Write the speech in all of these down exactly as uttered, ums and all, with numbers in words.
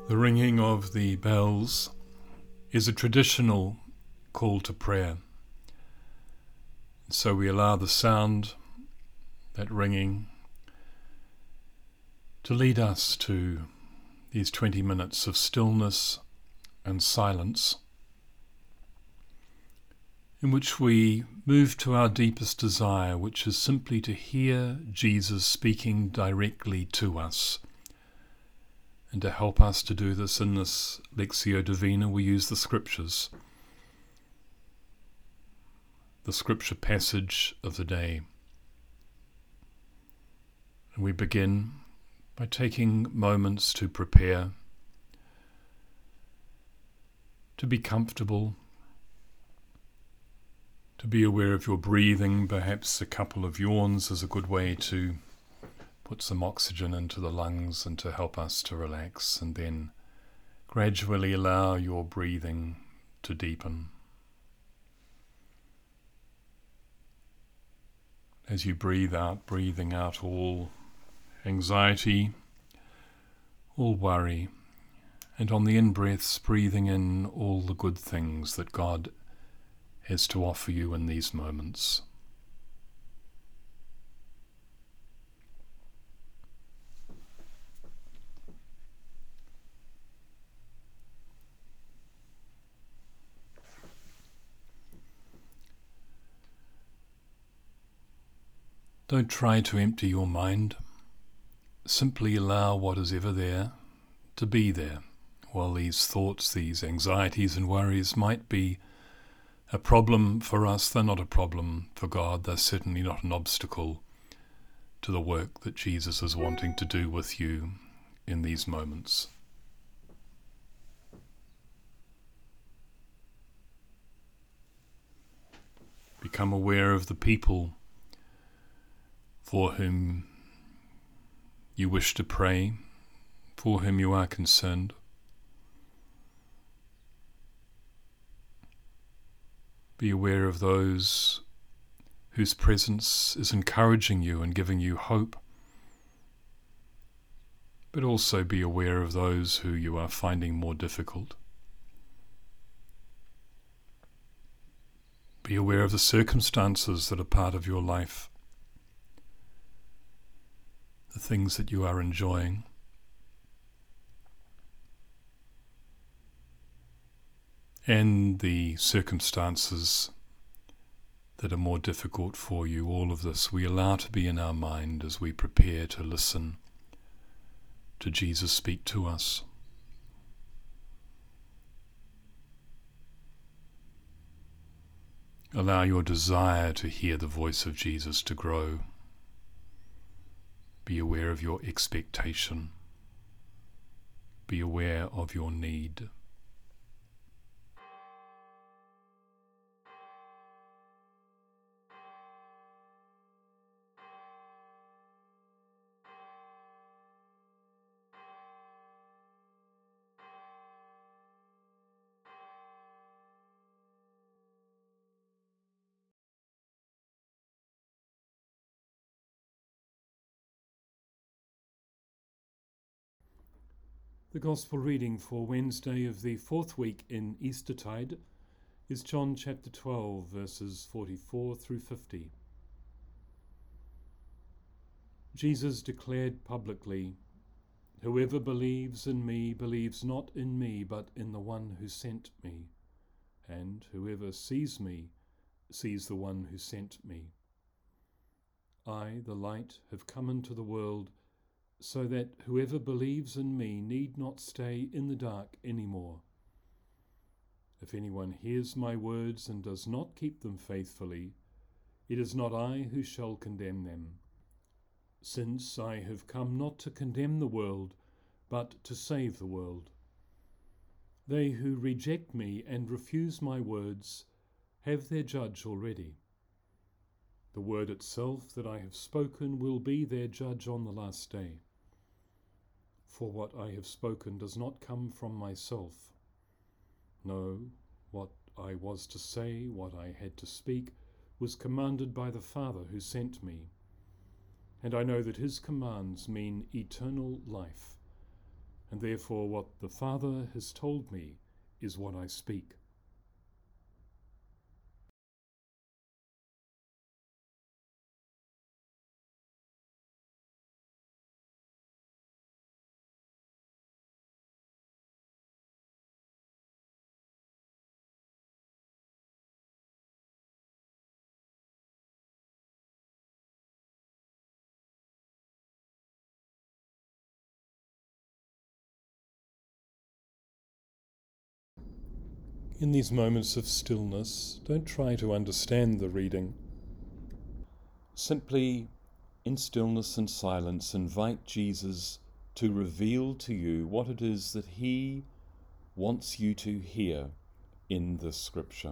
The ringing of the bells is a traditional call to prayer. So we allow the sound, that ringing, to lead us to these twenty minutes of stillness and silence, in which we move to our deepest desire, which is simply to hear Jesus speaking directly to us. And to help us to do this in this Lectio Divina, we use the Scriptures, the Scripture passage of the day. And we begin by taking moments to prepare, to be comfortable, to be aware of your breathing. Perhaps a couple of yawns is a good way to put some oxygen into the lungs and to help us to relax, and then gradually allow your breathing to deepen. As you breathe out, breathing out all anxiety, all worry, and on the in-breaths, breathing in all the good things that God has to offer you in these moments. Don't try to empty your mind. Simply allow what is ever there to be there. While these thoughts, these anxieties and worries might be a problem for us, they're not a problem for God. They're certainly not an obstacle to the work that Jesus is wanting to do with you in these moments. Become aware of the people for whom you wish to pray, for whom you are concerned. Be aware of those whose presence is encouraging you and giving you hope, but also be aware of those who you are finding more difficult. Be aware of the circumstances that are part of your life, the things that you are enjoying. And the circumstances that are more difficult for you. All of this we allow to be in our mind as we prepare to listen to Jesus speak to us. Allow your desire to hear the voice of Jesus to grow. Be aware of your expectation. Be aware of your need. The Gospel reading for Wednesday of the fourth week in Eastertide is John chapter twelve, verses forty-four through fifty. Jesus declared publicly, "Whoever believes in me believes not in me but in the one who sent me, and whoever sees me sees the one who sent me. I, the light, have come into the world, so that whoever believes in me need not stay in the dark anymore. If anyone hears my words and does not keep them faithfully, it is not I who shall condemn them, since I have come not to condemn the world, but to save the world. They who reject me and refuse my words have their judge already. The word itself that I have spoken will be their judge on the last day. For what I have spoken does not come from myself. No, what I was to say, what I had to speak, was commanded by the Father who sent me. And I know that his commands mean eternal life. and therefore what the Father has told me is what I speak. In these moments of stillness, don't try to understand the reading. Simply, in stillness and silence, invite Jesus to reveal to you what it is that he wants you to hear in this scripture.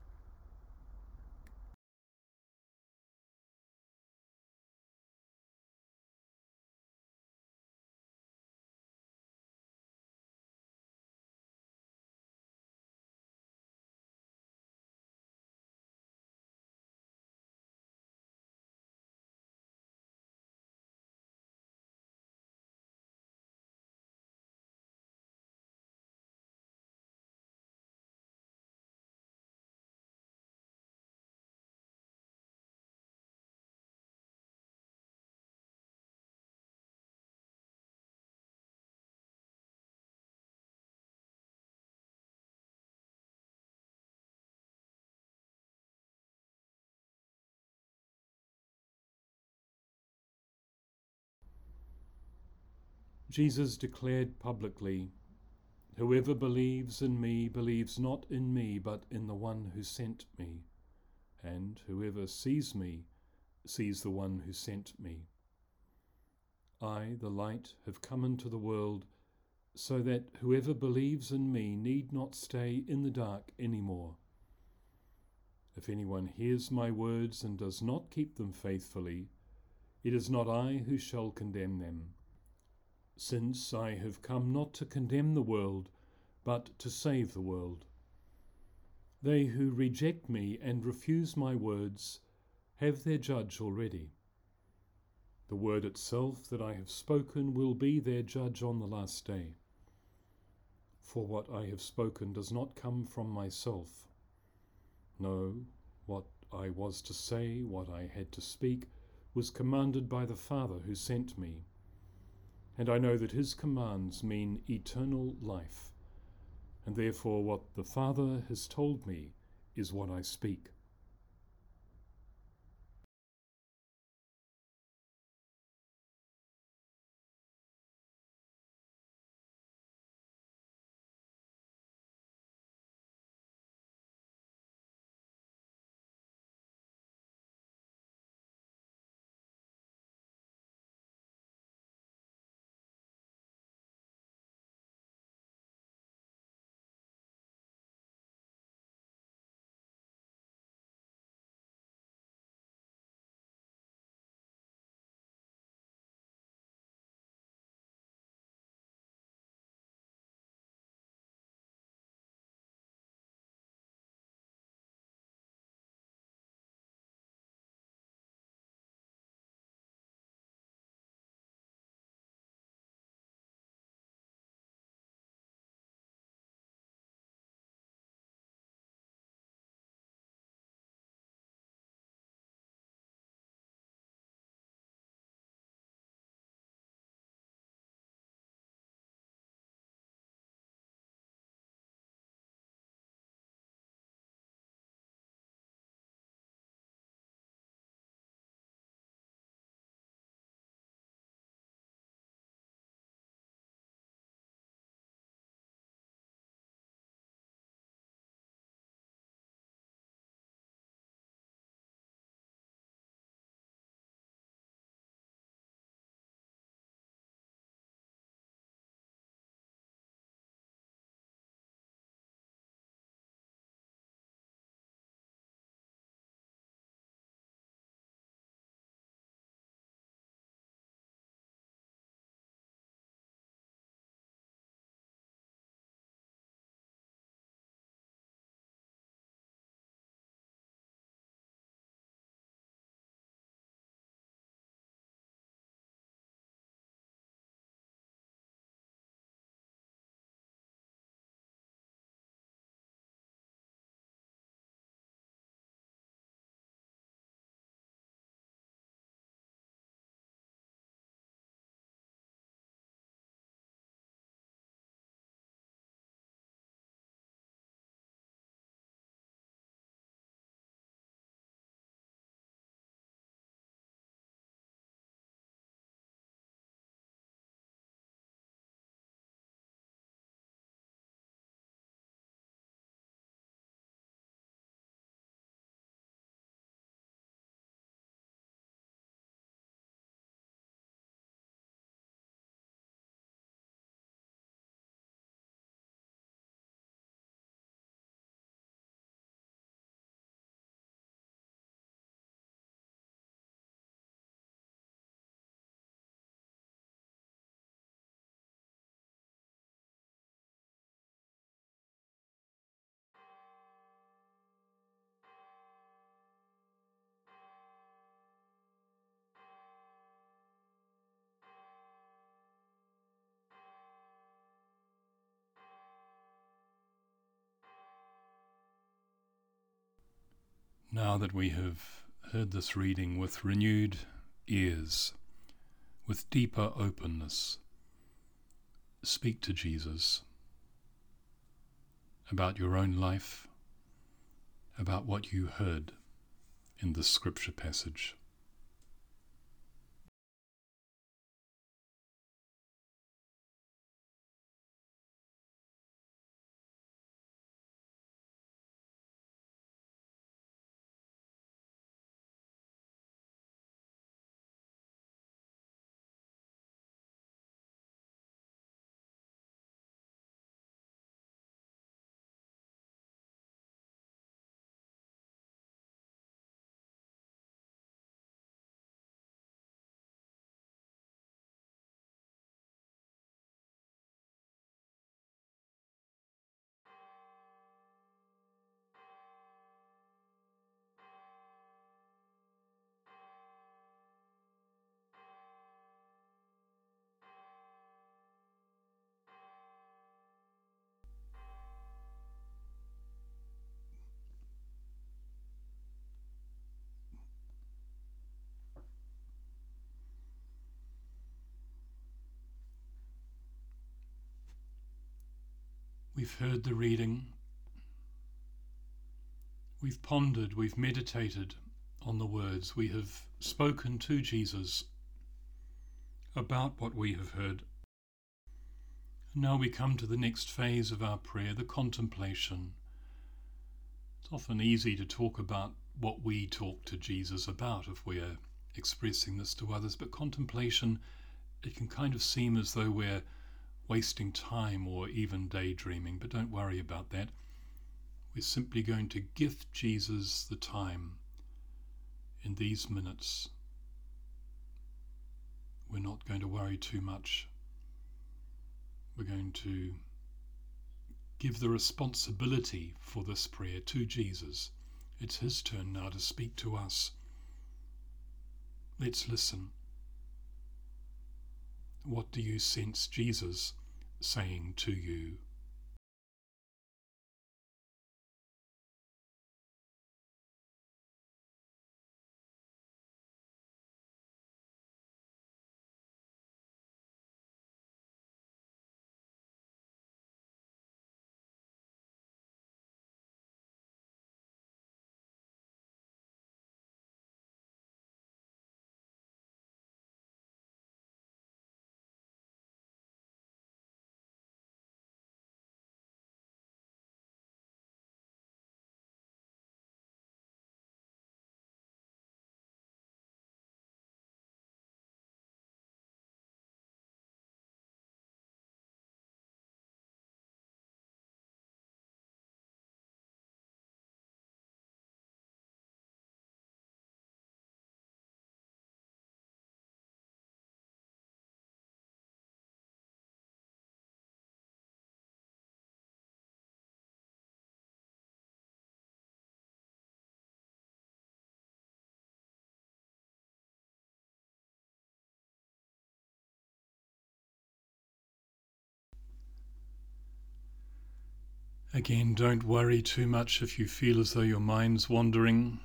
Jesus declared publicly, "Whoever believes in me believes not in me, but in the one who sent me. And whoever sees me sees the one who sent me. I, the light, have come into the world so that whoever believes in me need not stay in the dark anymore. If anyone hears my words and does not keep them faithfully, it is not I who shall condemn them. Since I have come not to condemn the world, but to save the world. They who reject me and refuse my words have their judge already. The word itself that I have spoken will be their judge on the last day. For what I have spoken does not come from myself. No, what I was to say, what I had to speak, was commanded by the Father who sent me. And I know that his commands mean eternal life, and therefore what the Father has told me is what I speak. Now that we have heard this reading with renewed ears, with deeper openness, speak to Jesus about your own life, about what you heard in this scripture passage. We've heard the reading, we've pondered, we've meditated on the words, we have spoken to Jesus about what we have heard. And now we come to the next phase of our prayer, the contemplation. It's often easy to talk about what we talk to Jesus about if we're expressing this to others, but contemplation, it can kind of seem as though we're wasting time or even daydreaming, but don't worry about that. We're simply going to gift Jesus the time in these minutes. We're not going to worry too much. We're going to give the responsibility for this prayer to Jesus. It's his turn now to speak to us. Let's listen. What do you sense Jesus saying to you? Again, don't worry too much if you feel as though your mind's wandering.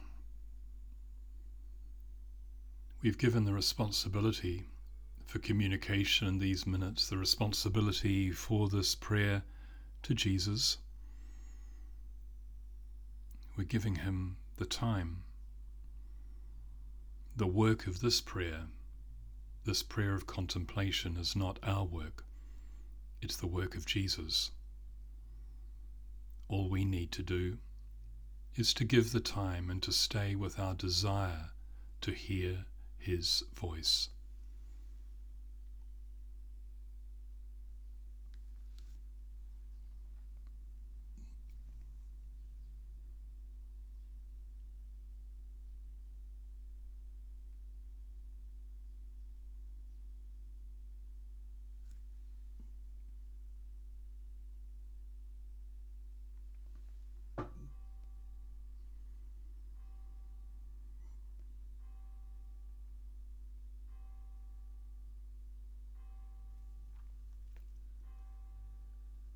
We've given the responsibility for communication in these minutes, the responsibility for this prayer to Jesus. We're giving him the time. The work of this prayer, this prayer of contemplation, is not our work. It's the work of Jesus. All we need to do is to give the time and to stay with our desire to hear his voice.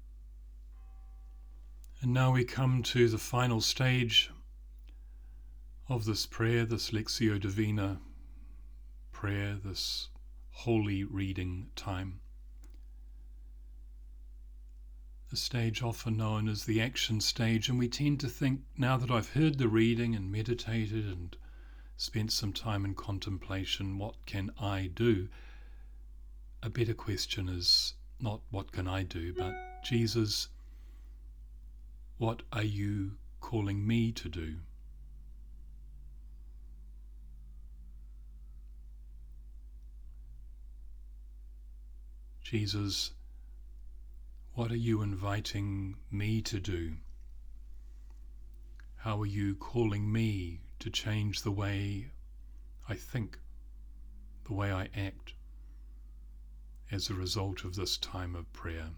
And now we come to the final stage of this prayer, this Lectio Divina prayer, this holy reading time. The stage often known as the action stage, and we tend to think, now that I've heard the reading and meditated and spent some time in contemplation, what can I do? A better question is not what can I do, but Jesus, what are you calling me to do? Jesus, what are you inviting me to do? How are you calling me to change the way I think, the way I act, as a result of this time of prayer?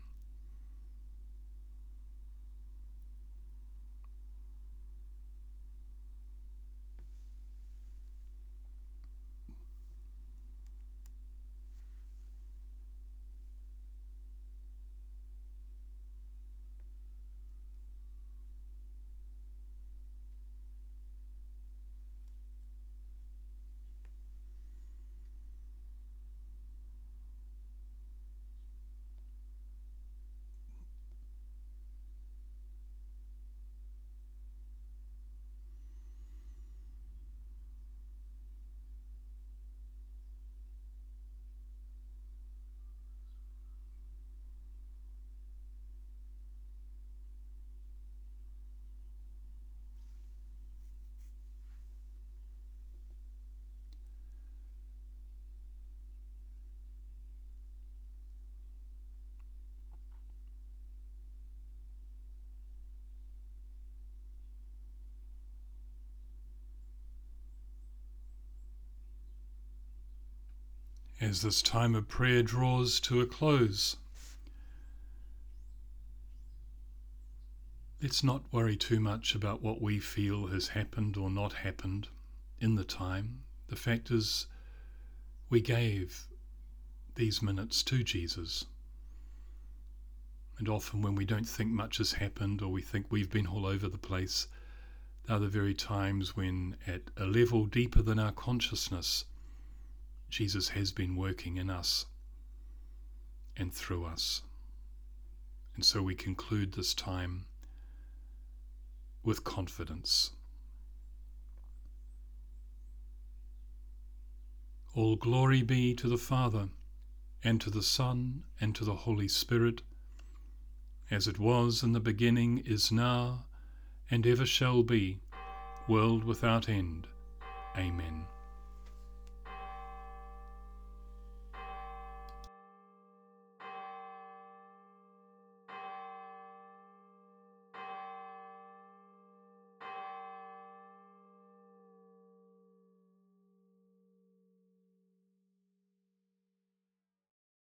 As this time of prayer draws to a close, let's not worry too much about what we feel has happened or not happened in the time. The fact is, we gave these minutes to Jesus. And often when we don't think much has happened, or we think we've been all over the place, they're the very times when, at a level deeper than our consciousness, Jesus has been working in us and through us. And so we conclude this time with confidence. All glory be to the Father, and to the Son, and to the Holy Spirit, as it was in the beginning, is now, and ever shall be, world without end. Amen.